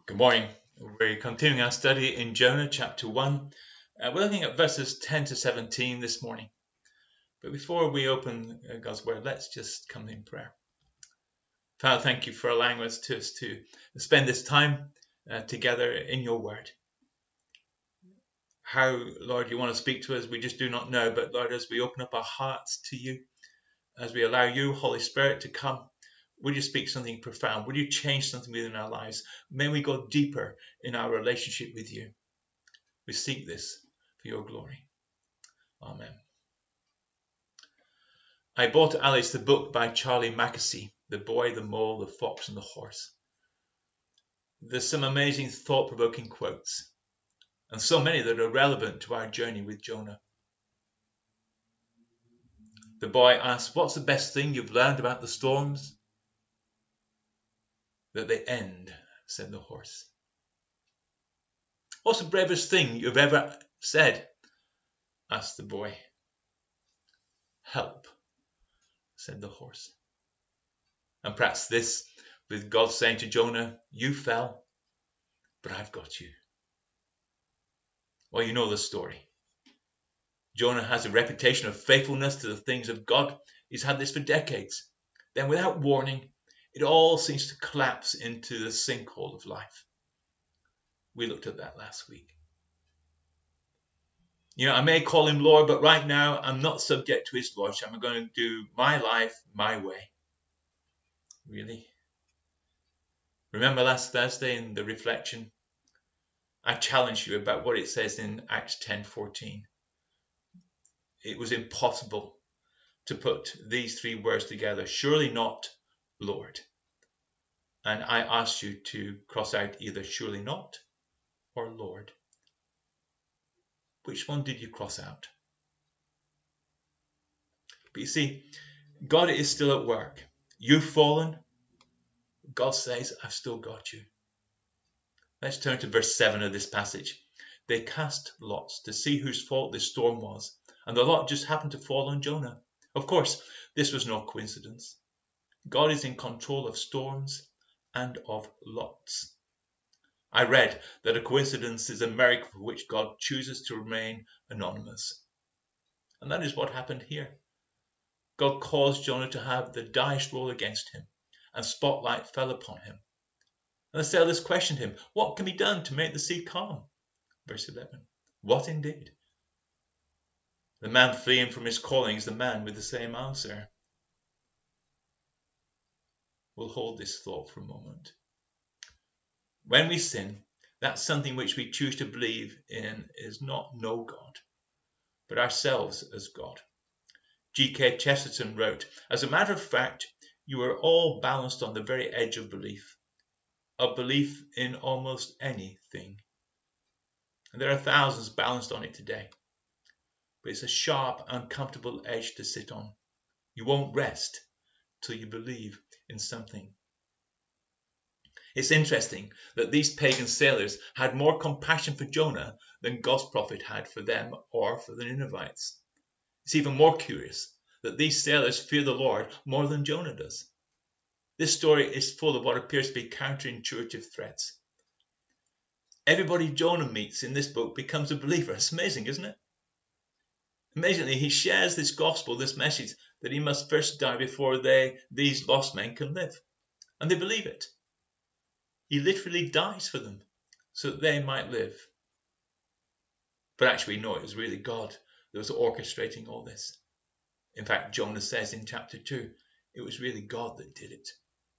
Good morning. We're continuing our study in Jonah chapter 1. We're looking at verses 10 to 17 this morning. But before we open God's Word, let's just come in prayer. Father, thank you for allowing us to spend this time together in your Word. How, Lord, you want to speak to us, we just do not know. But Lord, as we open up our hearts to you, as we allow you, Holy Spirit, to come, would you speak something profound? Would you change something within our lives? May we go deeper in our relationship with you. We seek this for your glory. Amen. I bought Alice the book by Charlie Mackesy, The Boy, the Mole, the Fox and the Horse. There's some amazing thought-provoking quotes, and so many that are relevant to our journey with Jonah. The boy asks, what's the best thing you've learned about the storms? That they end, said the horse. What's the bravest thing you've ever said? Asked the boy. Help, said the horse. And perhaps this, with God saying to Jonah, you fell, but I've got you. Well, you know the story. Jonah has a reputation of faithfulness to the things of God. He's had this for decades. Then without warning, it all seems to collapse into the sinkhole of life. We looked at that last week. I may call him Lord, but right now I'm not subject to his lordship. I'm going to do my life my way. Really? Remember last Thursday in the reflection, I challenged you about what it says in Acts 10:14. It was impossible to put these three words together. Surely not, Lord. And I asked you to cross out either surely not or Lord. Which one did you cross out? But you see, God is still at work. You've fallen. God says, I've still got you. Let's turn to verse 7 of this passage. They cast lots to see whose fault this storm was, and the lot just happened to fall on Jonah. Of course, this was no coincidence. God is in control of storms and of lots. I read that a coincidence is a miracle for which God chooses to remain anonymous. And that is what happened here. God caused Jonah to have the dice roll against him, and spotlight fell upon him. And the sailors questioned him, what can be done to make the sea calm? Verse 11. What indeed? The man fleeing from his calling is the man with the same answer. We'll hold this thought for a moment. When we sin, that's something which we choose to believe in is not no God, but ourselves as God. G.K. Chesterton wrote, as a matter of fact, you are all balanced on the very edge of belief in almost anything. And there are thousands balanced on it today. But it's a sharp, uncomfortable edge to sit on. You won't rest till you believe in something. It's interesting that these pagan sailors had more compassion for Jonah than God's prophet had for them or for the Ninevites. It's even more curious that these sailors fear the Lord more than Jonah does. This story is full of what appears to be counterintuitive threats. Everybody Jonah meets in this book becomes a believer. It's amazing, isn't it? Amazingly, he shares this gospel, this message, that he must first die before these lost men can live. And they believe it. He literally dies for them so that they might live. But actually, no, it was really God that was orchestrating all this. In fact, Jonah says in chapter 2, it was really God that did it.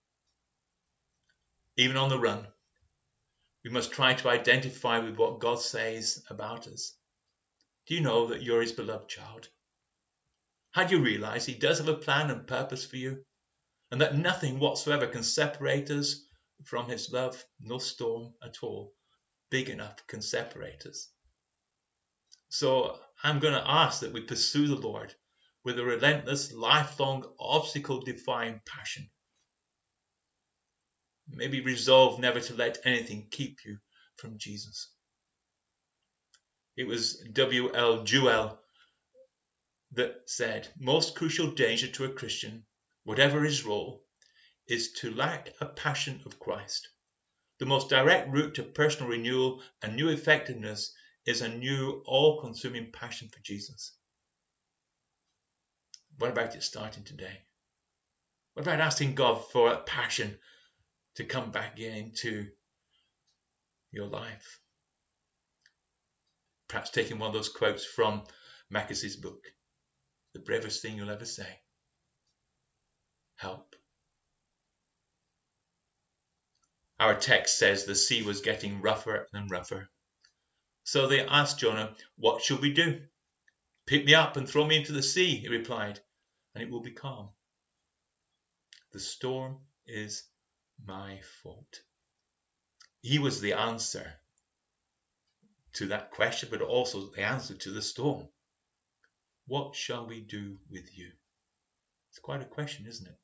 Even on the run, we must try to identify with what God says about us. Do you know that you're his beloved child? How do you realize he does have a plan and purpose for you? And that nothing whatsoever can separate us from his love, no storm at all big enough can separate us. So I'm going to ask that we pursue the Lord with a relentless, lifelong, obstacle-defying passion. Maybe resolve never to let anything keep you from Jesus. It was W.L. Jewell that said, most crucial danger to a Christian, whatever his role, is to lack a passion of Christ, The most direct route to personal renewal and new effectiveness is a new, all-consuming passion for Jesus. What about it starting today? What about asking God for a passion to come back into your life? Perhaps taking one of those quotes from Mackes's book, the bravest thing you'll ever say. Help. Our text says the sea was getting rougher and rougher. So they asked Jonah, "What shall we do?" "Pick me up and throw me into the sea," he replied, "and it will be calm." The storm is my fault. He was the answer to that question, but also the answer to the storm. What shall we do with you? It's quite a question, isn't it?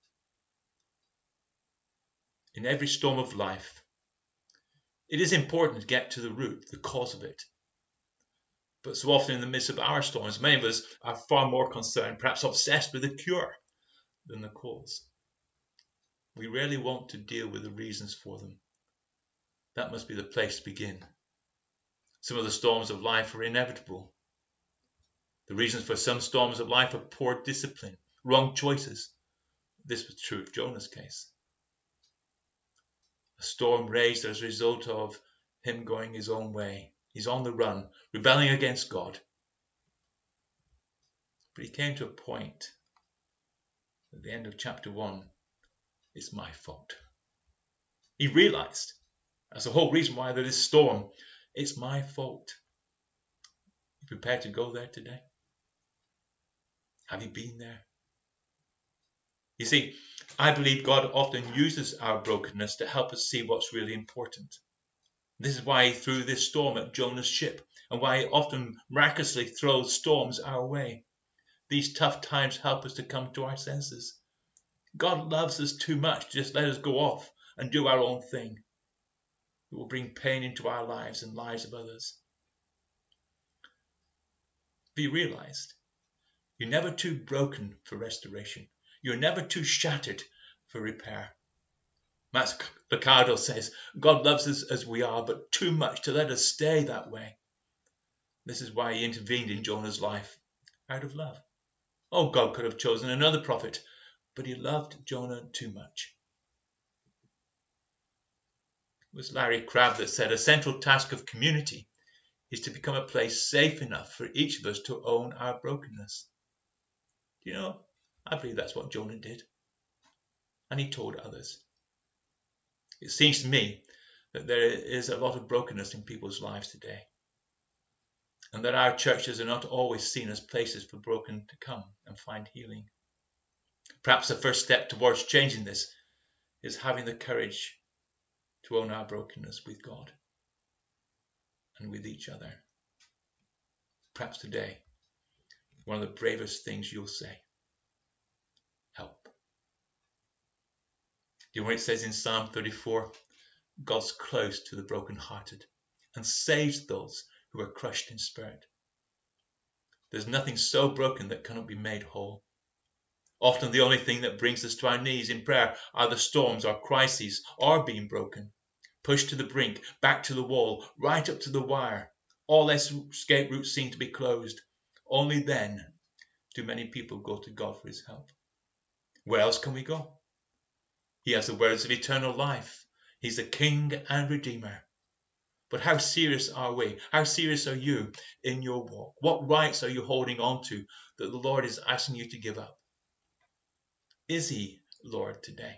In every storm of life, it is important to get to the root, the cause of it. But so often in the midst of our storms, many of us are far more concerned, perhaps obsessed with the cure than the cause. We rarely want to deal with the reasons for them. That must be the place to begin. Some of the storms of life are inevitable. The reasons for some storms of life are poor discipline, wrong choices. This was true of Jonah's case. A storm raged as a result of him going his own way. He's on the run, rebelling against God. But he came to a point at the end of chapter 1, it's my fault. He realized that's the whole reason why there is storm. It's my fault. You prepared to go there today? Have you been there? You see, I believe God often uses our brokenness to help us see what's really important. This is why he threw this storm at Jonah's ship, and why he often miraculously throws storms our way. These tough times help us to come to our senses. God loves us too much to just let us go off and do our own thing. It will bring pain into our lives and lives of others. Be realized, you're never too broken for restoration. You're never too shattered for repair. Max Lucado says, God loves us as we are, but too much to let us stay that way. This is why he intervened in Jonah's life, out of love. Oh, God could have chosen another prophet, but he loved Jonah too much. It was Larry Crabb that said, a central task of community is to become a place safe enough for each of us to own our brokenness. Do you know, I believe that's what Jonah did. And he told others. It seems to me that there is a lot of brokenness in people's lives today. And that our churches are not always seen as places for broken to come and find healing. Perhaps the first step towards changing this is having the courage to own our brokenness with God and with each other. Perhaps today, one of the bravest things you'll say, help. You know what it says in Psalm 34? God's close to the brokenhearted and saves those who are crushed in spirit. There's nothing so broken that cannot be made whole. Often the only thing that brings us to our knees in prayer are the storms or crises or being broken. Pushed to the brink, back to the wall, right up to the wire. All escape routes seem to be closed. Only then do many people go to God for his help. Where else can we go? He has the words of eternal life. He's the King and Redeemer. But how serious are we? How serious are you in your walk? What rights are you holding on to that the Lord is asking you to give up? Is he Lord today?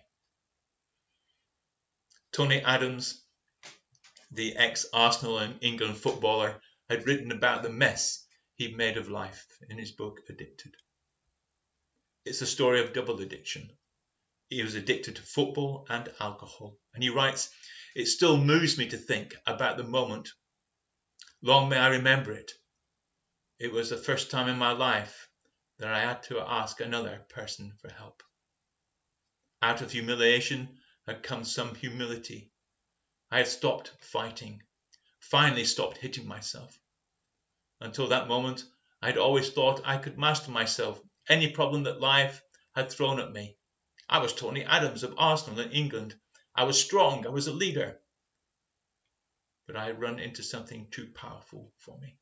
Tony Adams, the ex-Arsenal and England footballer, had written about the mess he'd made of life in his book Addicted. It's a story of double addiction. He was addicted to football and alcohol. And he writes, it still moves me to think about the moment. Long may I remember it. It was the first time in my life that I had to ask another person for help. Out of humiliation had come some humility. I had stopped fighting, finally stopped hitting myself. Until that moment, I had always thought I could master myself, any problem that life had thrown at me. I was Tony Adams of Arsenal in England. I was strong, I was a leader. but I run into something too powerful for me.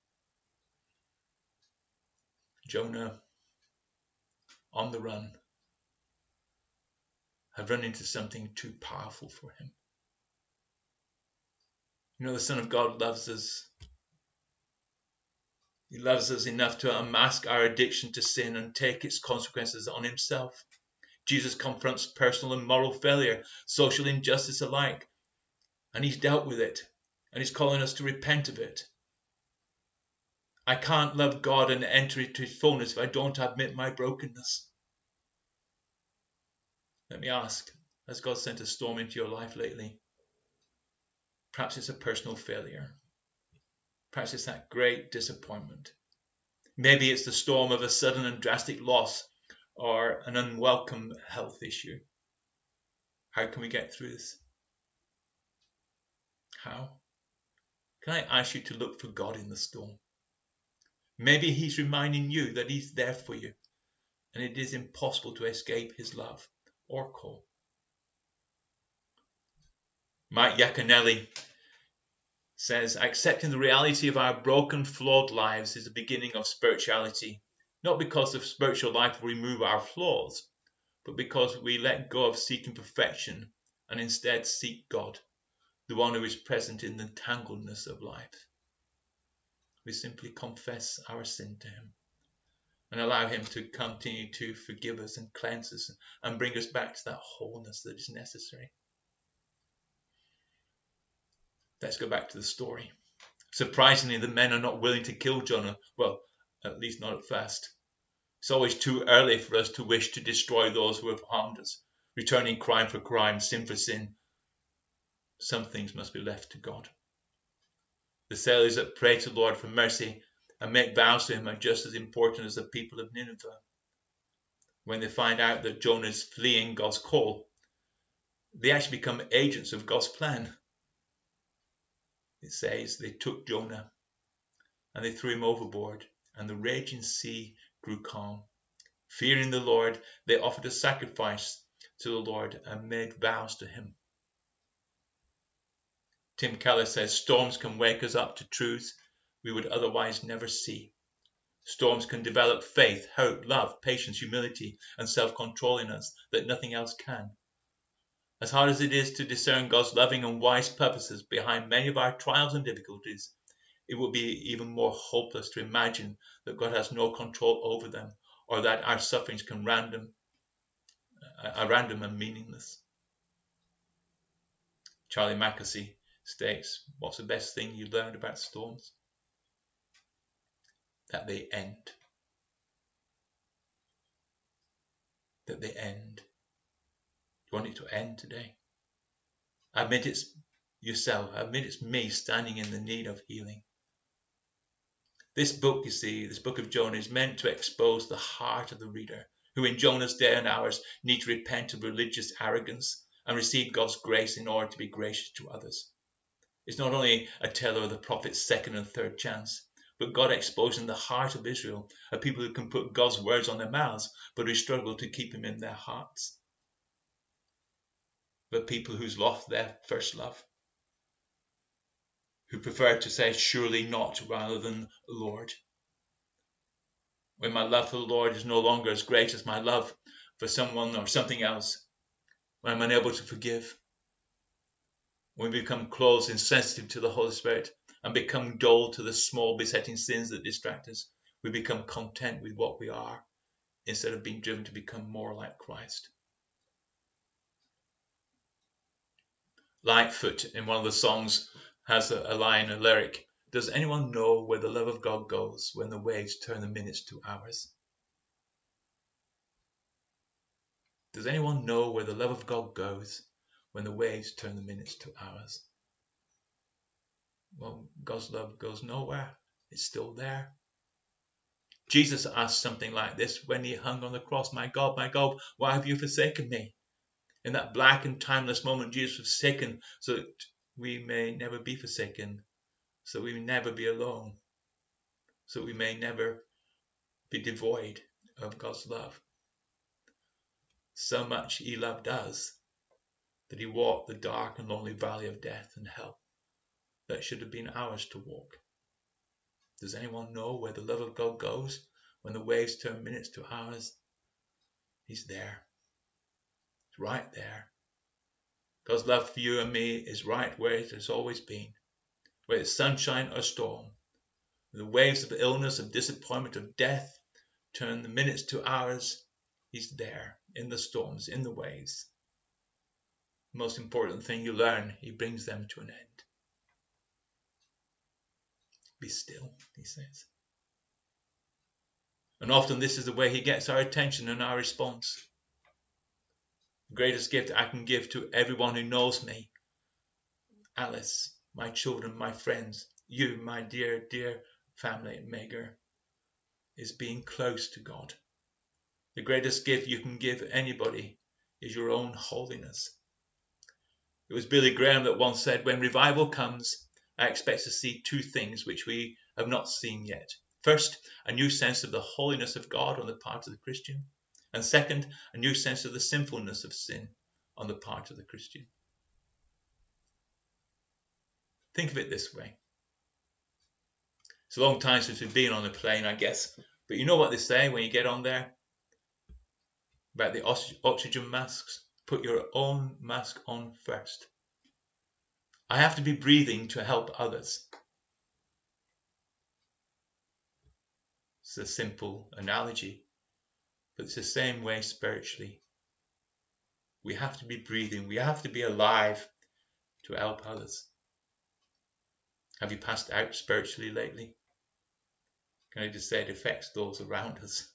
Jonah, on the run, had run into something too powerful for him. You know, the Son of God loves us. He loves us enough to unmask our addiction to sin and take its consequences on himself. Jesus confronts personal and moral failure, social injustice alike, and he's dealt with it, and he's calling us to repent of it. I can't love God and enter into his fullness if I don't admit my brokenness. Let me ask, has God sent a storm into your life lately? Perhaps it's a personal failure. Perhaps it's that great disappointment. Maybe it's the storm of a sudden and drastic loss or an unwelcome health issue. How can we get through this? How? Can I ask you to look for God in the storm? Maybe he's reminding you that he's there for you and it is impossible to escape his love or call. Mike Yaconelli says, accepting the reality of our broken, flawed lives is the beginning of spirituality, not because the spiritual life will remove our flaws, but because we let go of seeking perfection and instead seek God, the one who is present in the tangledness of life. We simply confess our sin to him and allow him to continue to forgive us and cleanse us and bring us back to that wholeness that is necessary. Let's go back to the story. Surprisingly, the men are not willing to kill Jonah. Well, at least not at first. It's always too early for us to wish to destroy those who have harmed us, returning crime for crime, sin for sin. Some things must be left to God. The sailors that pray to the Lord for mercy and make vows to him are just as important as the people of Nineveh. When they find out that Jonah is fleeing God's call, they actually become agents of God's plan. It says they took Jonah and they threw him overboard, and the raging sea grew calm. Fearing the Lord, they offered a sacrifice to the Lord and made vows to him. Tim Keller says storms can wake us up to truths we would otherwise never see. Storms can develop faith, hope, love, patience, humility, and self-control in us that nothing else can. As hard as it is to discern God's loving and wise purposes behind many of our trials and difficulties, it would be even more hopeless to imagine that God has no control over them or that our sufferings are random and meaningless. Charlie Mackesy states, what's the best thing you learned about storms? That they end. That they end. You want it to end today? Admit it's yourself. Admit it's me standing in the need of healing. This book, you see, this book of Jonah is meant to expose the heart of the reader, who in Jonah's day and hours need to repent of religious arrogance and receive God's grace in order to be gracious to others. It's not only a tale of the prophet's second and third chance, but God exposing the heart of Israel, a people who can put God's words on their mouths, but who struggle to keep him in their hearts. But people who's lost their first love, who prefer to say surely not rather than Lord. When my love for the Lord is no longer as great as my love for someone or something else, when I'm unable to forgive, when we become closed and sensitive to the Holy Spirit and become dull to the small besetting sins that distract us, we become content with what we are instead of being driven to become more like Christ. Lightfoot in one of the songs has a line, a lyric, does anyone know where the love of God goes when the waves turn the minutes to hours? Does anyone know where the love of God goes when the waves turn the minutes to hours? Well, God's love goes nowhere. It's still there. Jesus asked something like this when he hung on the cross, my God, why have you forsaken me? In that black and timeless moment, Jesus was forsaken so that we may never be forsaken, so we may never be alone, so we may never be devoid of God's love. So much he loved us that he walked the dark and lonely valley of death and hell, that should have been ours to walk. Does anyone know where the love of God goes when the waves turn minutes to hours? He's there. It's right there. God's love for you and me is right where it has always been, whether it's sunshine or storm. The waves of illness, of disappointment, of death turn the minutes to hours. He's there in the storms, in the waves. The most important thing you learn, he brings them to an end. Be still, he says. And often this is the way he gets our attention and our response. The greatest gift I can give to everyone who knows me, Alice, my children, my friends, you, my dear, dear family at Magar, is being close to God. The greatest gift you can give anybody is your own holiness. It was Billy Graham that once said, when revival comes, I expect to see two things which we have not seen yet. First, a new sense of the holiness of God on the part of the Christian. And second, a new sense of the sinfulness of sin on the part of the Christian. Think of it this way. It's a long time since we've been on a plane, I guess. But you know what they say when you get on there? About the oxygen masks? Put your own mask on first. I have to be breathing to help others. It's a simple analogy, but it's the same way spiritually. We have to be breathing. We have to be alive to help others. Have you passed out spiritually lately? Can I just say it affects those around us?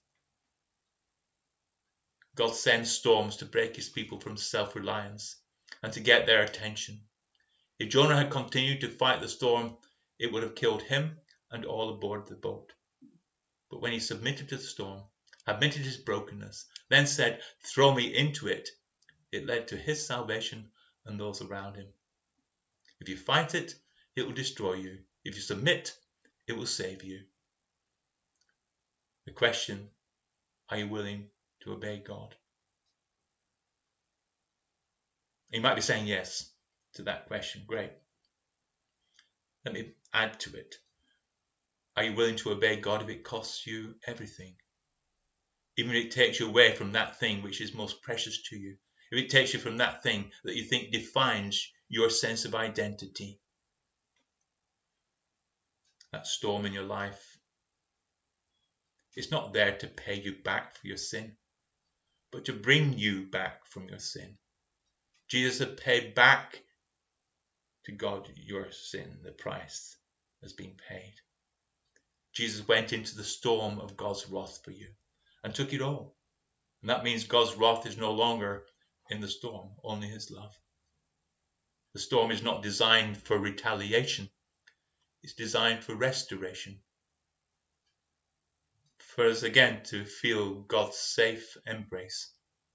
God sends storms to break his people from self-reliance and to get their attention. If Jonah had continued to fight the storm, it would have killed him and all aboard the boat. But when he submitted to the storm, admitted his brokenness, then said, throw me into it, it led to his salvation and those around him. If you fight it, it will destroy you. If you submit, it will save you. The question, are you willing to obey God? You might be saying yes to that question. Great. Let me add to it. Are you willing to obey God if it costs you everything? Even if it takes you away from that thing which is most precious to you. If it takes you from that thing that you think defines your sense of identity. That storm in your life. It's not there to pay you back for your sin, but to bring you back from your sin. Jesus had paid back to God your sin. The price has been paid. Jesus went into the storm of God's wrath for you and took it all. And that means God's wrath is no longer in the storm, only his love. The storm is not designed for retaliation. It's designed for restoration. For us again to feel God's safe embrace.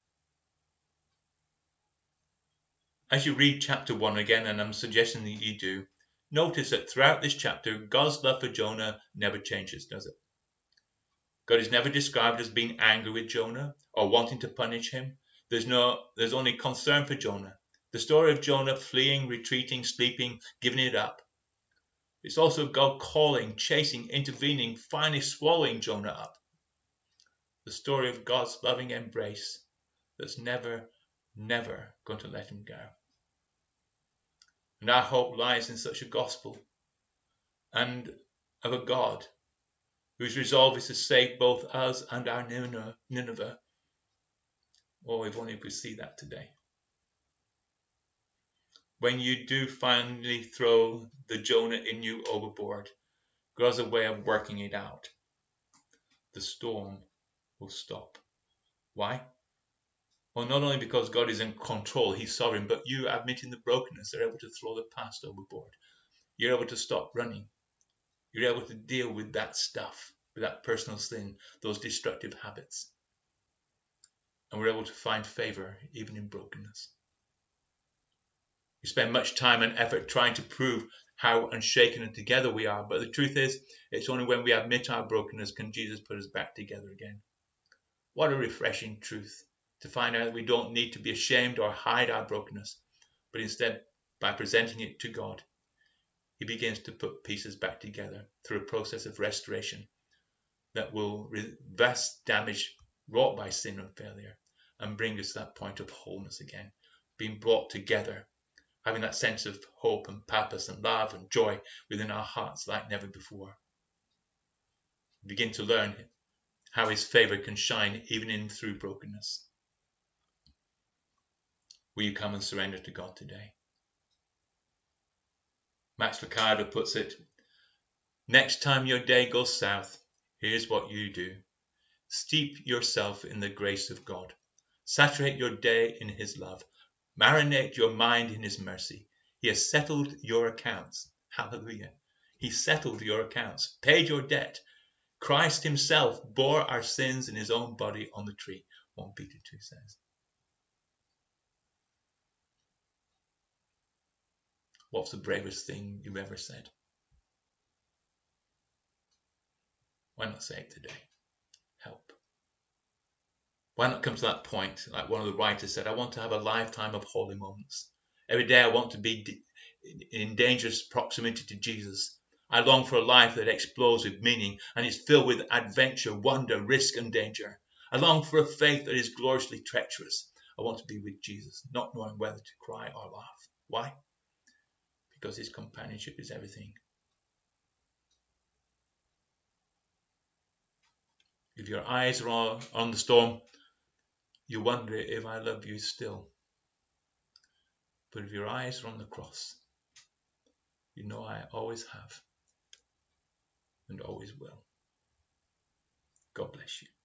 As you read chapter 1 again, and I'm suggesting that you do, notice that throughout this chapter, God's love for Jonah never changes, does it? God is never described as being angry with Jonah or wanting to punish him. There's only concern for Jonah. The story of Jonah fleeing, retreating, sleeping, giving it up. It's also God calling, chasing, intervening, finally swallowing Jonah up. The story of God's loving embrace that's never, never going to let him go. And our hope lies in such a gospel and of a God whose resolve is to save both us and our Nineveh. Oh, if only we could see that today. When you do finally throw the Jonah in you overboard, God has a way of working it out. The storm will stop. Why? Well, not only because God is in control, he's sovereign, but you admitting the brokenness are able to throw the past overboard. You're able to stop running. You're able to deal with that stuff, with that personal sin, those destructive habits. And we're able to find favor even in brokenness. We spend much time and effort trying to prove how unshaken and together we are, but the truth is, it's only when we admit our brokenness can Jesus put us back together again. What a refreshing truth to find out that we don't need to be ashamed or hide our brokenness, but instead, by presenting it to God, he begins to put pieces back together through a process of restoration that will reverse damage wrought by sin and failure and bring us to that point of wholeness again, being brought together, having that sense of hope and purpose and love and joy within our hearts like never before. Begin to learn how his favour can shine even in through brokenness. Will you come and surrender to God today? Max Lucado puts it, next time your day goes south, here's what you do. Steep yourself in the grace of God. Saturate your day in his love. Marinate your mind in his mercy. He has settled your accounts. Hallelujah. He settled your accounts, paid your debt. Christ himself bore our sins in his own body on the tree, 1 Peter 2 says. What's the bravest thing you've ever said? Why not say it today? Help. Why not come to that point, like one of the writers said, I want to have a lifetime of holy moments. Every day I want to be in dangerous proximity to Jesus. I long for a life that explodes with meaning and is filled with adventure, wonder, risk and danger. I long for a faith that is gloriously treacherous. I want to be with Jesus, not knowing whether to cry or laugh. Why? Because his companionship is everything. If your eyes are on the storm, you wonder if I love you still. But if your eyes are on the cross, you know I always have and always will. God bless you.